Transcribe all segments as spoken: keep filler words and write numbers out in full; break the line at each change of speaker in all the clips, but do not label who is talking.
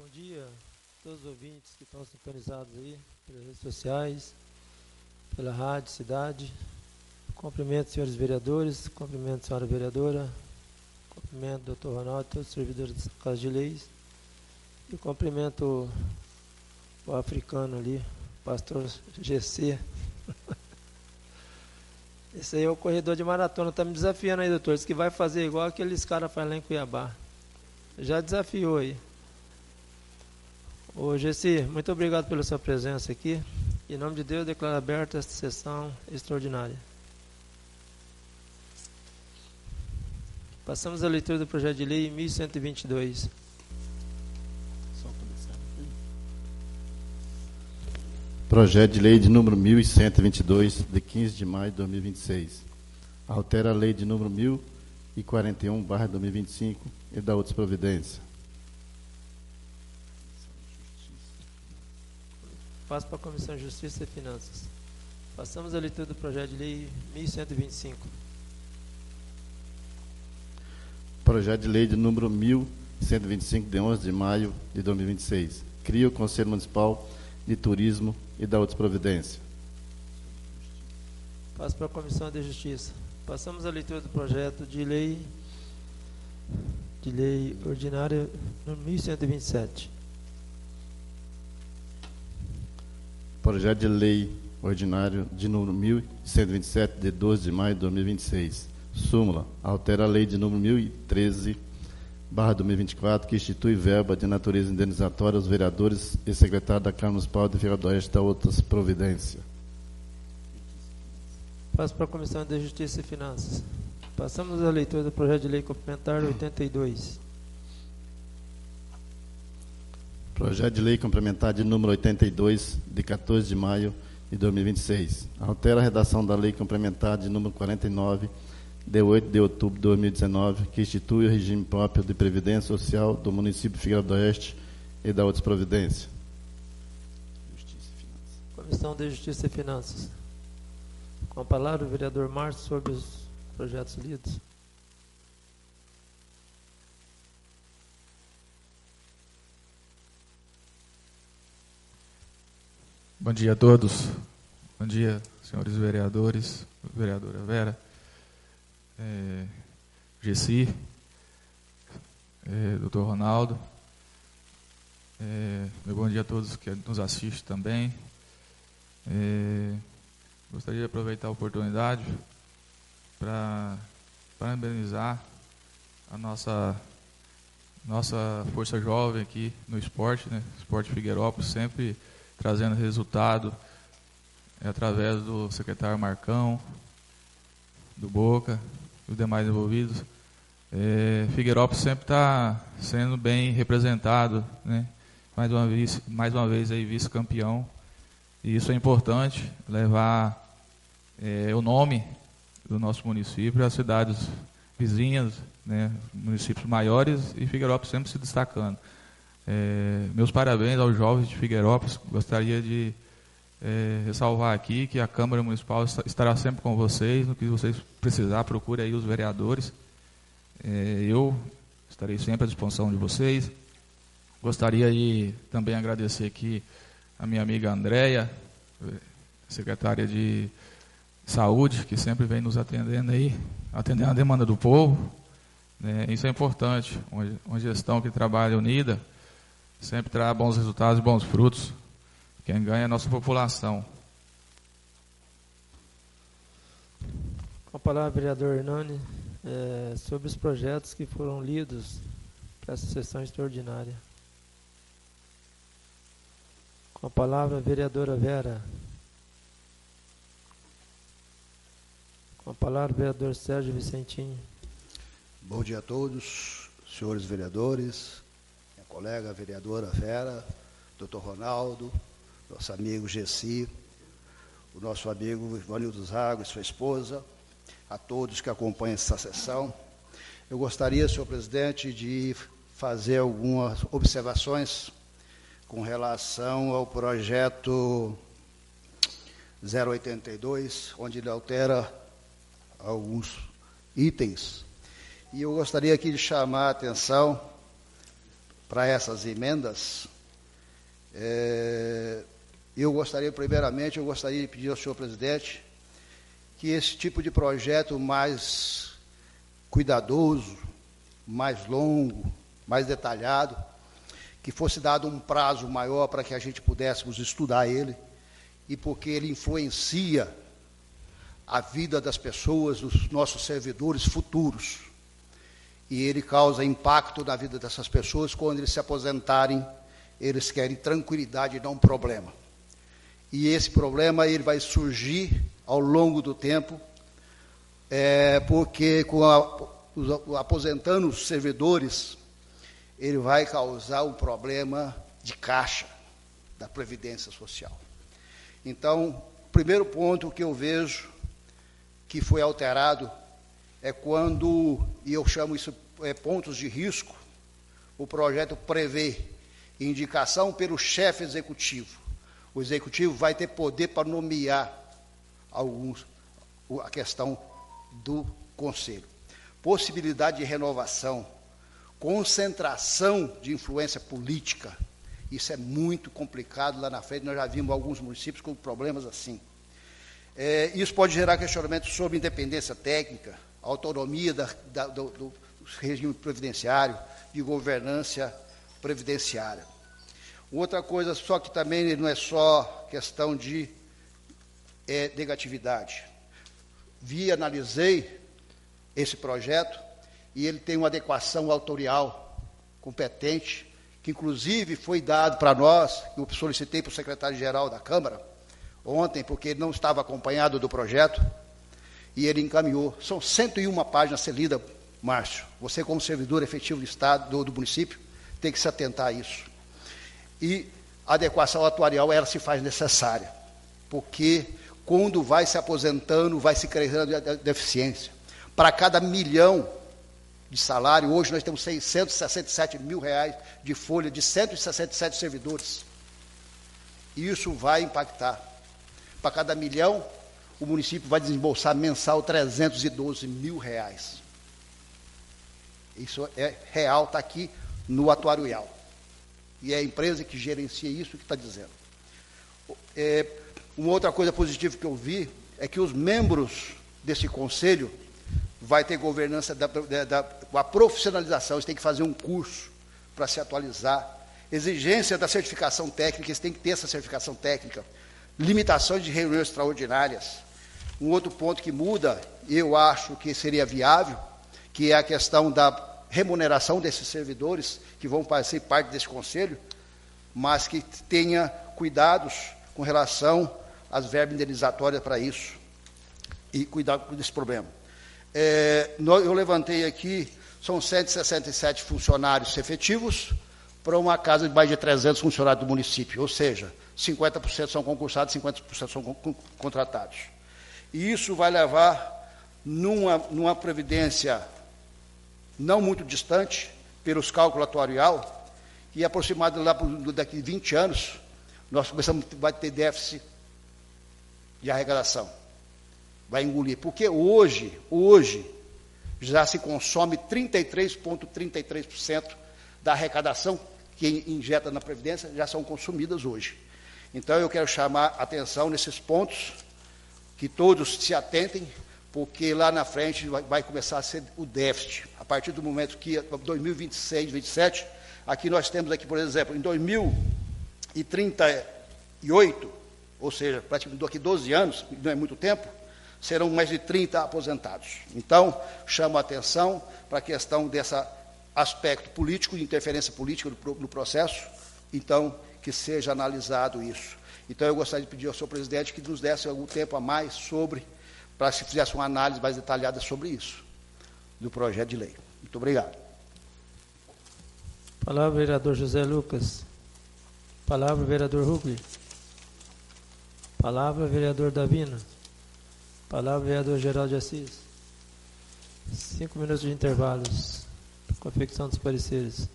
Bom dia a todos os ouvintes que estão sintonizados aí pelas redes sociais, pela rádio Cidade. Cumprimento, senhores vereadores, cumprimento, senhora vereadora, cumprimento, doutor Ronaldo, todos os servidores da Casa de Leis, e cumprimento o, o africano ali, pastor G C. Esse aí é o corredor de maratona, está me desafiando aí, doutor. Diz que vai fazer igual aqueles caras fazem lá em Cuiabá. Já desafiou aí. Ô G C, muito obrigado pela sua presença aqui. Em nome de Deus, eu declaro aberta esta sessão extraordinária. Passamos à leitura do projeto de lei mil cento e vinte e dois.
Projeto de lei de número mil cento e vinte e dois, de quinze de maio de dois mil e vinte e seis. Altera a lei de número mil e quarenta e um, barra dois mil e vinte e cinco, e dá outras providências.
Passo para a Comissão de Justiça e Finanças. Passamos à leitura do projeto de lei mil cento e vinte e cinco.
Projeto de lei de número mil cento e vinte e cinco, de onze de maio de dois mil e vinte e seis. Cria o Conselho Municipal de Turismo e dá outras providências.
Passo para a Comissão de Justiça. Passamos à leitura do projeto de lei de lei ordinária número mil cento e vinte e sete.
Projeto de lei ordinário de número mil cento e vinte e sete, de doze de maio de dois mil e vinte e seis. Súmula. Altera a lei de número mil e treze, barra dois mil e vinte e quatro, que institui verba de natureza indenizatória aos vereadores e secretário da Câmara Municipal de Figueira do Oeste, da outras providências.
Passo para a Comissão de Justiça e Finanças. Passamos à leitura do projeto de lei complementar oitenta e dois.
Projeto de lei complementar de número oitenta e dois, de quatorze de maio de dois mil e vinte e seis. Altera a redação da lei complementar de número quarenta e nove, de oito de outubro de dois mil e dezenove, que institui o regime próprio de previdência social do município de Figueira do Oeste e dá outras providências.
Justiça e Finanças. Comissão de Justiça e Finanças. Com a palavra o vereador Márcio sobre os projetos lidos.
Bom dia a todos. Bom dia, senhores vereadores, vereadora Vera, é, G C, é, doutor Ronaldo. É, meu bom dia a todos que nos assistem também. É, gostaria de aproveitar a oportunidade para parabenizar a nossa, nossa força jovem aqui no esporte, né? Esporte Figueirópolis, sempre trazendo resultado é, através do secretário Marcão, do Boca e os demais envolvidos. É, Figueirópolis sempre está sendo bem representado, né? Mais uma vez, mais uma vez aí vice-campeão, e isso é importante, levar é, o nome do nosso município às cidades vizinhas, né? Municípios maiores, e Figueirópolis sempre se destacando. É, meus parabéns aos jovens de Figueirópolis. Gostaria de é, ressalvar aqui que a Câmara Municipal estará sempre com vocês. No que vocês precisar, procure aí os vereadores. É, eu estarei sempre à disposição de vocês. Gostaria de também agradecer aqui a minha amiga Andréia, secretária de Saúde, que sempre vem nos atendendo aí, atendendo a demanda do povo. É, isso é importante. Uma, uma gestão que trabalha unida sempre traz bons resultados e bons frutos. Quem ganha é a nossa população.
Com a palavra, vereador Hernani, é, sobre os projetos que foram lidos para essa sessão extraordinária. Com a palavra, vereadora Vera. Com a palavra, vereador Sérgio Vicentinho.
Bom dia a todos, senhores vereadores, minha colega a vereadora Vera, doutor Ronaldo, nosso amigo Gessi, o nosso amigo Ivanildo Zago e sua esposa, a todos que acompanham essa sessão. Eu gostaria, senhor presidente, de fazer algumas observações com relação ao projeto zero oitenta e dois, onde ele altera alguns itens. E eu gostaria aqui de chamar a atenção para essas emendas, é, eu gostaria, primeiramente, eu gostaria de pedir ao senhor presidente que esse tipo de projeto mais cuidadoso, mais longo, mais detalhado, que fosse dado um prazo maior para que a gente pudéssemos estudar ele, e porque ele influencia a vida das pessoas, dos nossos servidores futuros. E ele causa impacto na vida dessas pessoas. Quando eles se aposentarem, eles querem tranquilidade e não problema. E esse problema ele vai surgir ao longo do tempo, é, porque com a, os, aposentando os servidores, ele vai causar um problema de caixa da Previdência Social. Então, o primeiro ponto que eu vejo que foi alterado é quando, e eu chamo isso é, pontos de risco, o projeto prevê indicação pelo chefe executivo. O executivo vai ter poder para nomear alguns, a questão do conselho. Possibilidade de renovação, concentração de influência política, isso é muito complicado lá na frente, nós já vimos alguns municípios com problemas assim. É, isso pode gerar questionamentos sobre independência técnica, autonomia da, da, do, do regime previdenciário, de governança previdenciária. Outra coisa, só que também não é só questão de é, negatividade. Vi, analisei esse projeto e ele tem uma adequação autorial competente, que inclusive foi dado para nós, que eu solicitei para o secretário-geral da Câmara, ontem, porque ele não estava acompanhado do projeto, e ele encaminhou. São cento e uma páginas a ser lida, Márcio. Você, como servidor efetivo do Estado, do, do município, tem que se atentar a isso. E a adequação atuarial, ela se faz necessária, porque quando vai se aposentando, vai se crescendo a deficiência. Para cada milhão de salário, hoje nós temos seiscentos e sessenta e sete mil reais de folha de cento e sessenta e sete servidores. Isso vai impactar. Para cada milhão, o município vai desembolsar mensal trezentos e doze mil reais. Isso é real, está aqui no atuarial. E é a empresa que gerencia isso que está dizendo. É, uma outra coisa positiva que eu vi é que os membros desse conselho vai ter governança da, da, da a profissionalização, eles têm que fazer um curso para se atualizar. Exigência da certificação técnica, eles têm que ter essa certificação técnica. Limitações de reuniões extraordinárias. Um outro ponto que muda, eu acho que seria viável, que é a questão da remuneração desses servidores que vão fazer parte desse conselho, mas que tenha cuidados com relação às verbas indenizatórias para isso e cuidar desse problema. É, eu levantei aqui, são cento e sessenta e sete funcionários efetivos para uma casa de mais de trezentos funcionários do município, ou seja, cinquenta por cento são concursados, cinquenta por cento são contratados. E isso vai levar numa, numa previdência não muito distante, pelos cálculos atuarial, e aproximado lá daqui a vinte anos, nós começamos a ter déficit de arrecadação. Vai engolir. Porque hoje, hoje, já se consome trinta e três vírgula trinta e três por cento da arrecadação que injeta na Previdência, já são consumidas hoje. Então, eu quero chamar a atenção nesses pontos, que todos se atentem, porque lá na frente vai, vai começar a ser o déficit. A partir do momento que, dois mil e vinte e seis, vinte e sete, aqui nós temos, aqui, por exemplo, em dois mil e trinta e oito, ou seja, praticamente daqui a doze anos, não é muito tempo, serão mais de trinta aposentados. Então, chamo a atenção para a questão desse aspecto político, de interferência política no, no processo, então, que seja analisado isso. Então, eu gostaria de pedir ao senhor presidente que nos desse algum tempo a mais sobre, para se fizesse uma análise mais detalhada sobre isso, do projeto de lei. Muito obrigado.
Palavra, vereador José Lucas. Palavra, vereador Rugli. Palavra, vereador Davino. Palavra, vereador Geraldo de Assis. Cinco minutos de intervalos. Confecção dos pareceres.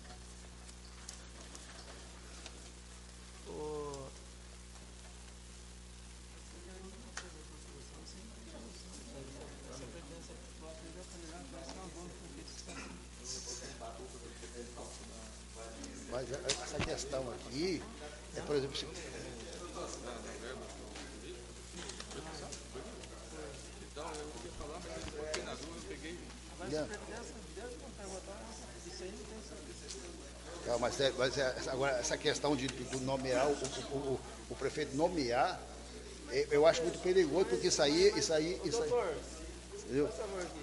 Vai aí, é, por exemplo, se, Não, mas, é, mas é, agora, essa questão de, de nomear, o, o, o, o prefeito nomear, é, eu acho muito perigoso, porque isso aí, isso aí, isso aí.
Doutor,
Entendeu?
por favor aqui.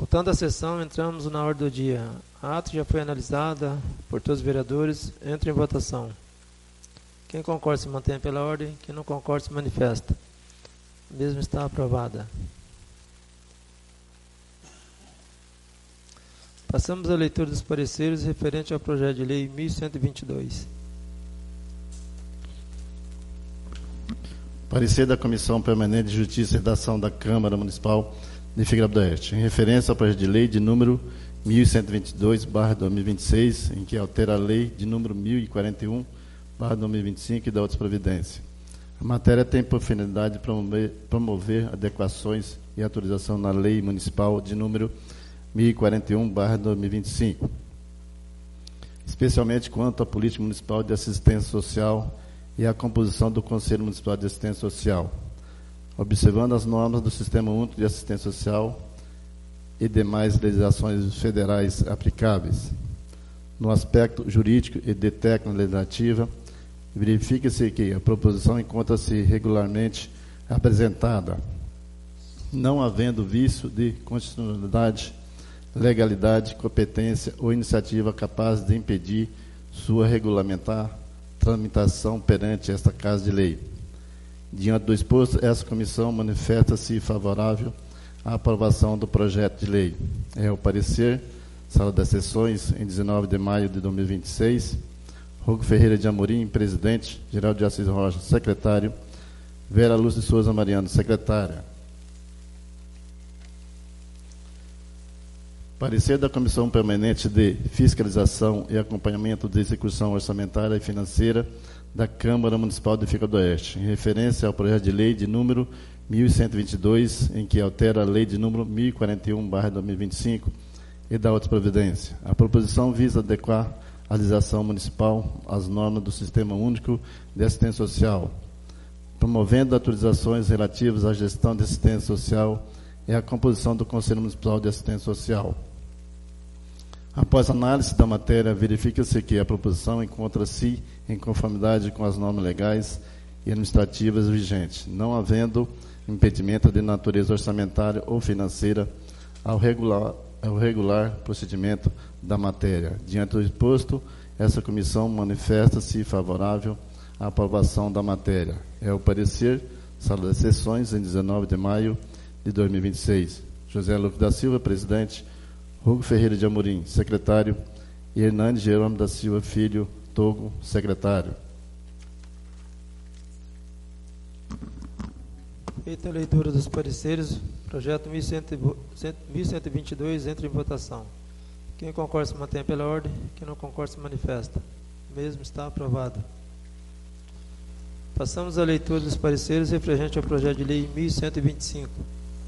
Voltando à sessão, entramos na ordem do dia. A ata já foi analisada por todos os vereadores. Entra em votação. Quem concorda se mantém pela ordem. Quem não concorda se manifesta. Mesmo está aprovada. Passamos à leitura dos pareceres referente ao projeto de lei mil cento e vinte e dois.
Parecer da Comissão Permanente de Justiça e Redação da Câmara Municipal de Figueira do Oeste, em referência ao projeto de lei de número mil cento e vinte e dois barra dois mil e vinte e seis, em que altera a lei de número mil e quarenta e um barra dois mil e vinte e cinco e da outras providências. A matéria tem por finalidade promover, promover adequações e atualização na lei municipal de número mil e quarenta e um barra dois mil e vinte e cinco, especialmente quanto à política municipal de assistência social e à composição do Conselho Municipal de Assistência Social, observando as normas do Sistema Único de Assistência Social e demais legislações federais aplicáveis. No aspecto jurídico e de técnica legislativa, verifica-se que a proposição encontra-se regularmente apresentada, não havendo vício de constitucionalidade, legalidade, competência ou iniciativa capaz de impedir sua regulamentar tramitação perante esta Casa de Lei. Diante do exposto, essa comissão manifesta-se favorável à aprovação do projeto de lei. É o parecer, sala das sessões, em dezenove de maio de dois mil e vinte e seis, Hugo Ferreira de Amorim, presidente, Geraldo de Assis Rocha, secretário, Vera Luz de Souza Mariano, secretária. Parecer da Comissão Permanente de Fiscalização e Acompanhamento de Execução Orçamentária e Financeira da Câmara Municipal de Figueira do Oeste, em referência ao projeto de lei de número mil cento e vinte e dois, em que altera a lei de número mil e quarenta e um barra dois mil e vinte e cinco e da outra providência. A proposição visa adequar a legislação municipal às normas do Sistema Único de Assistência Social, promovendo atualizações relativas à gestão de assistência social e à composição do Conselho Municipal de Assistência Social. Após análise da matéria, verifica-se que a proposição encontra-se em conformidade com as normas legais e administrativas vigentes, não havendo impedimento de natureza orçamentária ou financeira ao regular, ao regular procedimento da matéria. Diante do exposto, essa comissão manifesta-se favorável à aprovação da matéria. É o parecer, sala das sessões, em dezenove de maio de dois mil e vinte e seis. José Lucas da Silva, presidente, Hugo Ferreira de Amorim, secretário, e Hernandes Jerônimo da Silva Filho Togo, secretário.
Feita a leitura dos pareceres, projeto mil cento e vinte e dois entra em votação. Quem concorda se mantém pela ordem, quem não concorda se manifesta. O mesmo está aprovado. Passamos à leitura dos pareceres referente ao projeto de lei mil cento e vinte e cinco.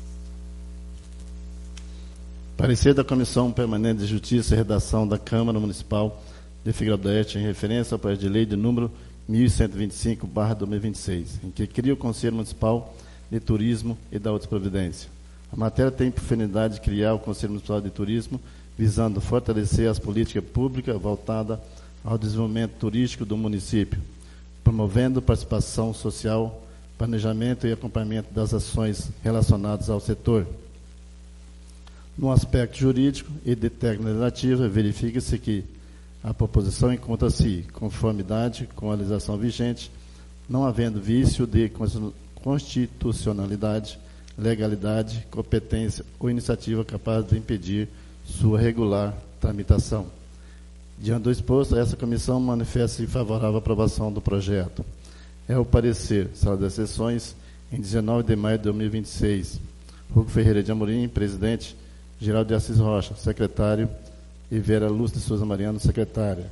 Parecer da Comissão Permanente de Justiça e Redação da Câmara Municipal de Figueira do Oeste, em referência ao projeto de lei de número mil cento e vinte e cinco barra dois mil e vinte e seis, em que cria o Conselho Municipal de Turismo e da outras providências. A matéria tem por finalidade de criar o Conselho Municipal de Turismo, visando fortalecer as políticas públicas voltadas ao desenvolvimento turístico do município, promovendo participação social, planejamento e acompanhamento das ações relacionadas ao setor. No aspecto jurídico e de técnica legislativa, verifica-se que a proposição encontra-se em conformidade com a legislação vigente, não havendo vício de constitucionalidade, legalidade, competência ou iniciativa capaz de impedir sua regular tramitação. Diante do exposto, essa comissão manifesta-se favorável à aprovação do projeto. É o parecer, sala das sessões, em dezenove de maio de dois mil e vinte e seis. Hugo Ferreira de Amorim, presidente, Geraldo de Assis Rocha, secretário, e Vera Luz de Souza Mariano, secretária.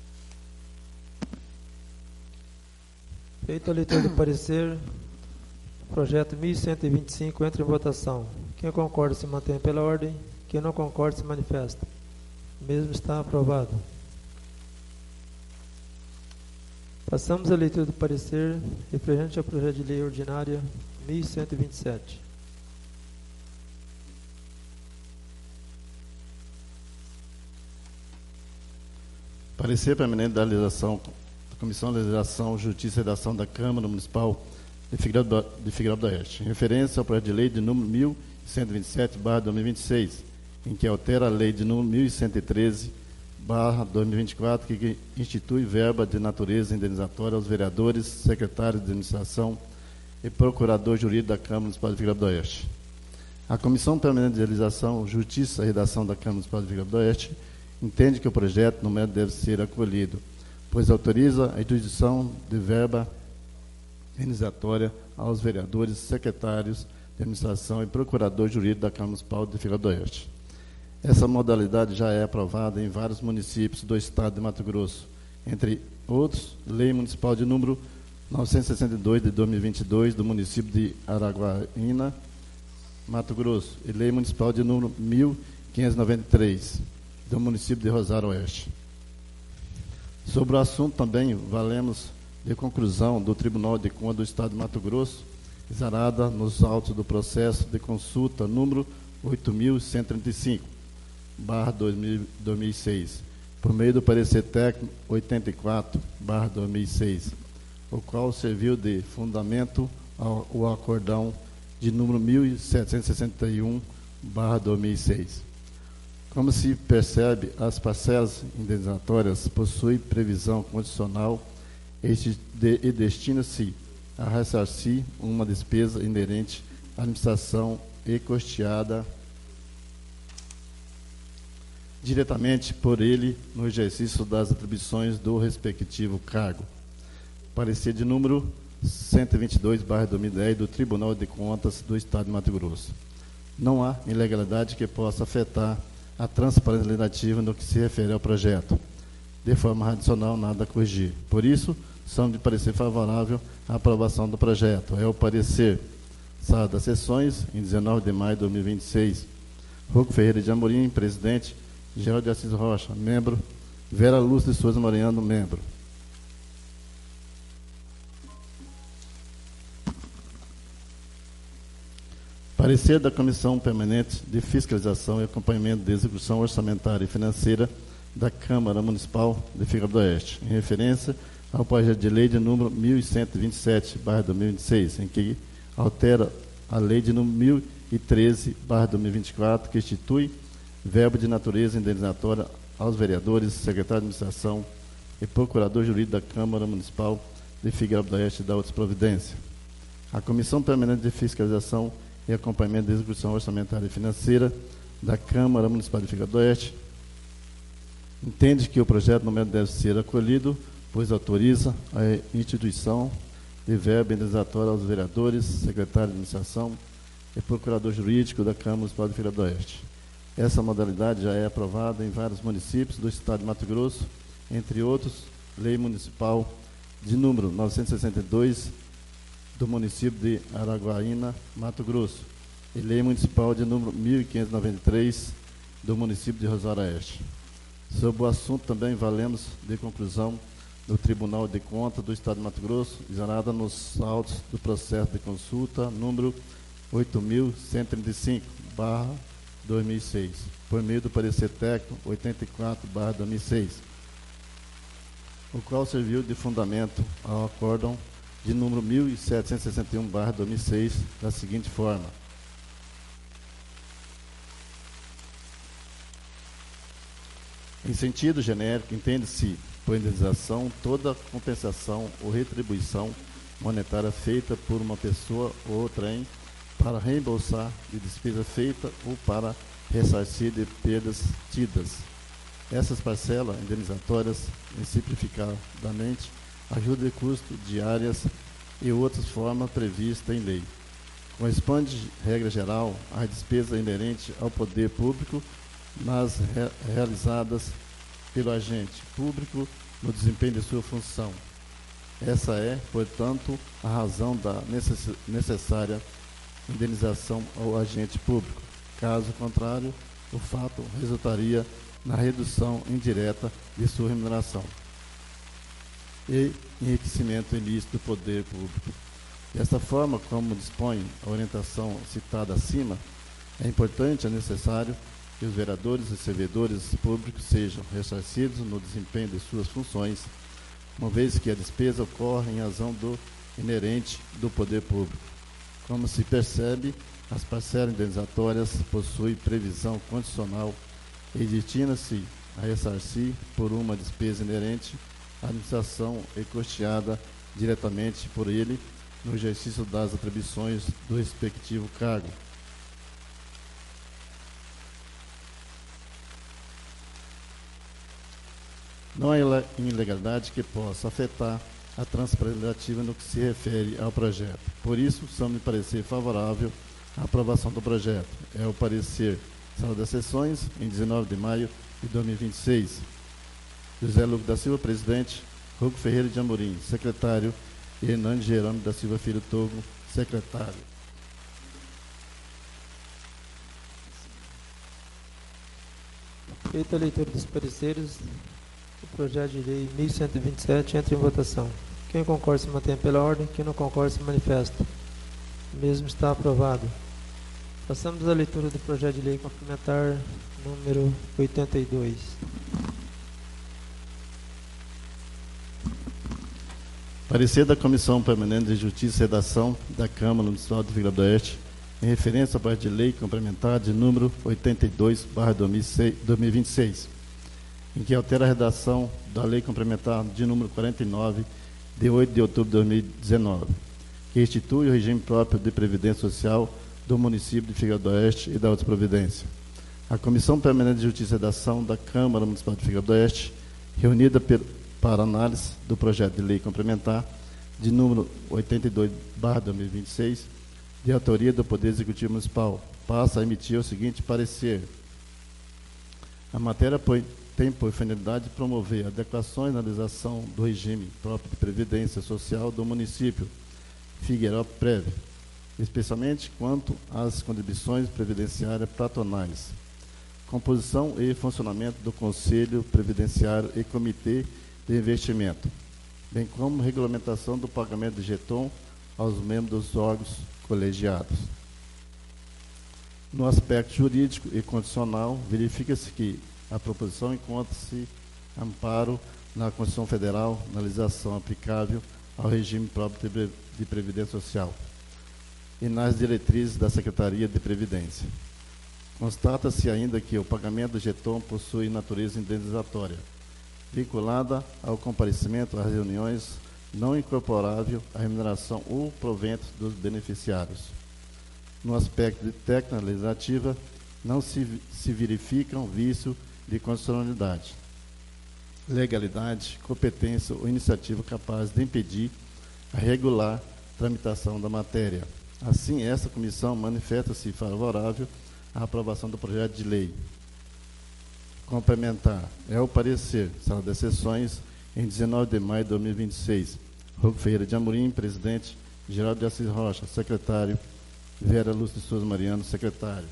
Feita a leitura do parecer, projeto mil cento e vinte e cinco entra em votação. Quem concorda se mantém pela ordem, quem não concorda se manifesta. O mesmo está aprovado. Passamos à leitura do parecer referente ao projeto de lei ordinária mil cento e vinte e sete.
Parecer permanente da legislação, da Comissão de Legislação, Justiça e Redação da Câmara Municipal de Figueira do, de Figueira do Oeste, em referência ao projeto de lei de número mil cento e vinte e sete barra dois mil e vinte e seis, em que altera a lei de número mil cento e treze, barra dois mil e vinte e quatro, que institui verba de natureza indenizatória aos vereadores, secretários de administração e procurador jurídico da Câmara Municipal de Figueira do Oeste. A Comissão Permanente de Legislação, Justiça e Redação da Câmara Municipal de Figueira do Oeste entende que o projeto no mérito deve ser acolhido, pois autoriza a instituição de verba indenizatória aos vereadores, secretários de administração e procurador jurídico da Câmara Municipal de Figueira do Oeste. Essa modalidade já é aprovada em vários municípios do estado de Mato Grosso, entre outros, Lei Municipal de número novecentos e sessenta e dois de dois mil e vinte e dois do município de Araguaína, Mato Grosso, e Lei Municipal de número mil quinhentos e noventa e três do município de Rosário Oeste. Sobre o assunto também valemos de conclusão do Tribunal de Contas do Estado de Mato Grosso, exarada nos autos do processo de consulta número oito mil cento e trinta e cinco, barra dois mil e seis, por meio do parecer técnico oitenta e quatro, barra dois mil e seis, o qual serviu de fundamento ao, ao acordão de número mil setecentos e sessenta e um, barra dois mil e seis. Como se percebe, as parcelas indenizatórias possuem previsão condicional e destina-se a ressarcir uma despesa inerente à administração e custeada diretamente por ele no exercício das atribuições do respectivo cargo. Parecer de número cento e vinte e dois, barra dois mil e dez, do Tribunal de Contas do Estado de Mato Grosso. Não há ilegalidade que possa afetar a transparência legislativa no que se refere ao projeto. De forma adicional, nada a corrigir. Por isso, são de parecer favorável à aprovação do projeto. É o parecer. Sala das Sessões, em dezenove de maio de dois mil e vinte e seis. Hugo Ferreira de Amorim, presidente. Geraldo de Assis Rocha, membro. Vera Lúcia de Souza Mariano, membro. Parecer da Comissão Permanente de Fiscalização e Acompanhamento de Execução Orçamentária e Financeira da Câmara Municipal de Figueira do Oeste, em referência ao projeto de lei de número mil cento e vinte e sete, barra dois mil e vinte e seis, em que altera a lei de número mil e treze, barra dois mil e vinte e quatro, que institui verba de natureza indenizatória aos vereadores, secretário de administração e procurador jurídico da Câmara Municipal de Figueira do Oeste e da outras providências. A Comissão Permanente de Fiscalização e Acompanhamento da Execução Orçamentária e Financeira da Câmara Municipal de Figueira do Oeste entende que o projeto no momento deve ser acolhido, pois autoriza a instituição de verba indenizatória aos vereadores, secretário de administração e procurador jurídico da Câmara Municipal de Figueira do Oeste. Essa modalidade já é aprovada em vários municípios do estado de Mato Grosso, entre outros, Lei Municipal de número novecentos e sessenta e dois do município de Araguaína, Mato Grosso, e Lei Municipal de número mil quinhentos e noventa e três do município de Rosário Oeste. Sobre o assunto também valemos de conclusão do Tribunal de Contas do Estado de Mato Grosso, exarada nos autos do processo de consulta número oito mil cento e trinta e cinco, barra dois mil e seis, por meio do parecer técnico oitenta e quatro, barra dois mil e seis, o qual serviu de fundamento ao acórdão de número mil setecentos e sessenta e um, barra dois mil e seis, da seguinte forma. Em sentido genérico, entende-se por indenização toda compensação ou retribuição monetária feita por uma pessoa ou outra em para reembolsar de despesa feita ou para ressarcir de perdas tidas. Essas parcelas indenizatórias, simplificadamente, ajuda de custo, diárias e outras formas previstas em lei. Corresponde, regra geral, à despesa inerente ao poder público nas re realizadas pelo agente público no desempenho de sua função. Essa é, portanto, a razão da necess necessária indenização ao agente público. Caso contrário, o fato resultaria na redução indireta de sua remuneração e enriquecimento ilícito do poder público. Desta forma, como dispõe a orientação citada acima, é importante e necessário que os vereadores e servidores públicos sejam ressarcidos no desempenho de suas funções, uma vez que a despesa ocorre em razão do inerente do poder público. Como se percebe, as parcelas indenizatórias possuem previsão condicional e destina-se a ressarcir por uma despesa inerente à administração e custeada diretamente por ele no exercício das atribuições do respectivo cargo. Não há ilegalidade que possa afetar a transparência relativa no que se refere ao projeto. Por isso, somos de parecer favorável à aprovação do projeto. É o parecer Sala das Sessões, em dezenove de maio de dois mil e vinte e seis. José Lucas da Silva, presidente. Hugo Ferreira de Amorim, secretário. E Hernandes Jerônimo da Silva Filho Togo, secretário.
Feita a leitura dos pareceres, o projeto de lei mil cento e vinte e sete entra em votação. Quem concorda se mantém pela ordem, quem não concorda se manifesta. O mesmo está aprovado. Passamos à leitura do projeto de lei complementar número oitenta e dois.
Parecer da Comissão Permanente de Justiça e Redação da Câmara Municipal do Rio Grande do Oeste, em referência ao projeto de lei complementar de número oitenta e dois barra dois mil e vinte e seis, em que altera a redação da lei complementar de número quarenta e nove, de oito de outubro de dois mil e dezenove, que institui o regime próprio de previdência social do município de Figueira do Oeste e da outra providência. A Comissão Permanente de Justiça e Redação da Câmara Municipal de Figueira do Oeste, reunida per, para análise do projeto de lei complementar de número oitenta e dois barra dois mil e vinte e seis, de autoria do Poder Executivo Municipal, passa a emitir o seguinte parecer. A matéria tem por finalidade de promover adequações na legislação do regime próprio de previdência social do município Figueirópolis, especialmente quanto às contribuições previdenciárias patronais, composição e funcionamento do Conselho Previdenciário e Comitê de Investimento, bem como regulamentação do pagamento de jeton aos membros dos órgãos colegiados. No aspecto jurídico e condicional, verifica-se que a proposição encontra-se amparo na Constituição Federal, na legislação aplicável ao regime próprio de Previdência Social e nas diretrizes da Secretaria de Previdência. Constata-se ainda que o pagamento do jeton possui natureza indenizatória, vinculada ao comparecimento às reuniões, não incorporável à remuneração ou provento dos beneficiários. No aspecto de técnica legislativa, não se, se verificam vício de constitucionalidade, legalidade, competência ou iniciativa capaz de impedir a regular tramitação da matéria. Assim, essa comissão manifesta-se favorável à aprovação do projeto de lei complementar. É o parecer, Sala das Sessões, em dezenove de maio de dois mil e vinte e seis. Hugo Ferreira de Amorim, presidente. Geraldo de Assis Rocha, secretário. Vera Lúcia de Souza Mariano, secretário.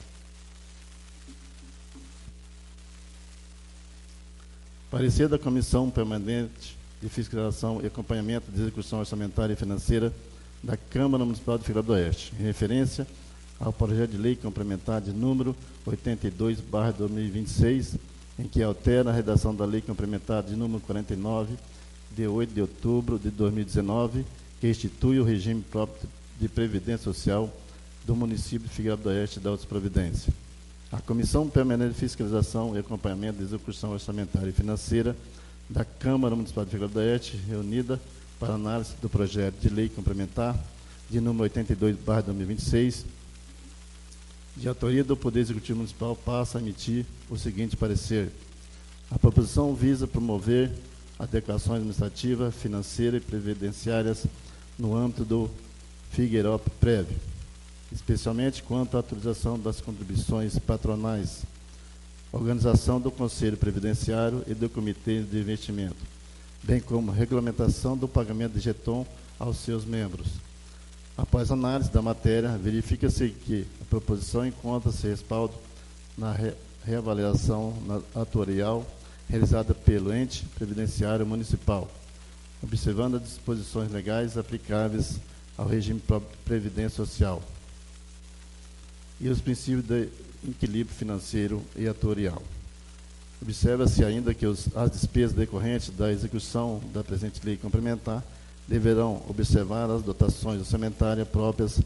Parecer da Comissão Permanente de Fiscalização e Acompanhamento de Execução Orçamentária e Financeira da Câmara Municipal de Figueira do Oeste, em referência ao projeto de lei complementar de número oitenta e dois barra dois mil e vinte e seis, em que altera a redação da lei complementar de número quarenta e nove, de oito de outubro de dois mil e dezenove, que institui o regime próprio de previdência social do município de Figueira do Oeste e da outra providência. A Comissão Permanente de Fiscalização e Acompanhamento de Execução Orçamentária e Financeira da Câmara Municipal de Figueira do Oeste, reunida para análise do projeto de lei complementar de número oitenta e dois barra dois mil e vinte e seis, de autoria do Poder Executivo Municipal, passa a emitir o seguinte parecer. A proposição visa promover adequações administrativas, financeiras e previdenciárias no âmbito do Figueirópolis Prévio, especialmente quanto à atualização das contribuições patronais, organização do Conselho Previdenciário e do Comitê de Investimento, bem como regulamentação do pagamento de jeton aos seus membros. Após análise da matéria, verifica-se que a proposição encontra-se respaldo na re reavaliação atuarial realizada pelo ente previdenciário municipal, observando as disposições legais aplicáveis ao regime próprio de previdência social e os princípios de equilíbrio financeiro e atuarial. Observa-se ainda que os, as despesas decorrentes da execução da presente lei complementar deverão observar as dotações orçamentárias próprias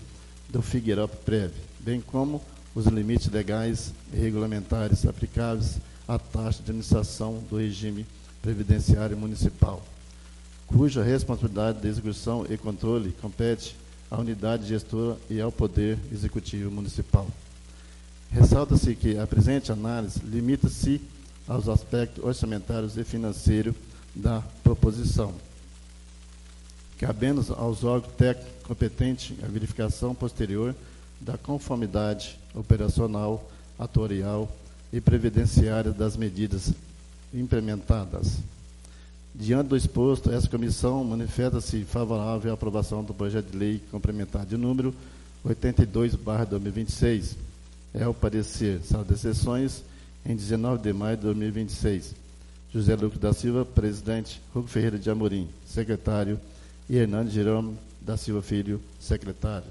do Figueirópolis-Prev, bem como os limites legais e regulamentares aplicáveis à taxa de administração do regime previdenciário municipal, cuja responsabilidade de execução e controle compete à unidade gestora e ao Poder Executivo Municipal. Ressalta-se que a presente análise limita-se aos aspectos orçamentários e financeiros da proposição, cabendo aos órgãos técnicos competentes a verificação posterior da conformidade operacional, atuarial e previdenciária das medidas implementadas. Diante do exposto, essa comissão manifesta-se favorável à aprovação do projeto de lei complementar de número oitenta e dois barra dois mil e vinte e seis. É o parecer, sala de sessões, em dezenove de maio de dois mil e vinte e seis. José Lucas da Silva, presidente. Hugo Ferreira de Amorim, secretário. E Hernando Jerônimo da Silva Filho, secretário.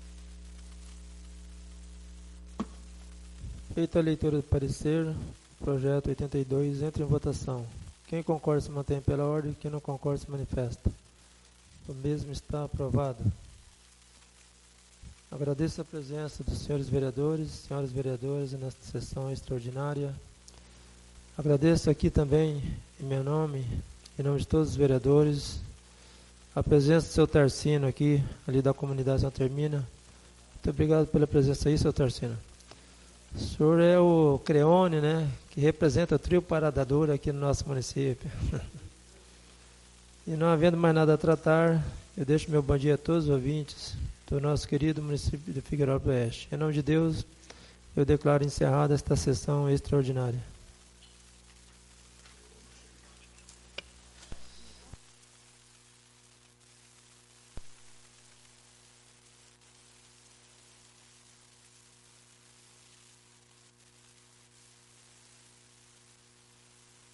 Feita a leitura do parecer, projeto oitenta e dois entra em votação. Quem concorda se mantém pela ordem, quem não concorda se manifesta. O mesmo está aprovado. Agradeço a presença dos senhores vereadores, senhoras vereadoras nesta sessão extraordinária. Agradeço aqui também, em meu nome, em nome de todos os vereadores, a presença do seu Tarcino aqui, ali da comunidade Santa Hermínia. Muito obrigado pela presença aí, seu Tarcino. O senhor é o Creone, né, que representa o trio Parada Dura aqui no nosso município. E não havendo mais nada a tratar, eu deixo meu bom dia a todos os ouvintes do nosso querido município de Figueirópolis Oeste. Em nome de Deus, eu declaro encerrada esta sessão extraordinária.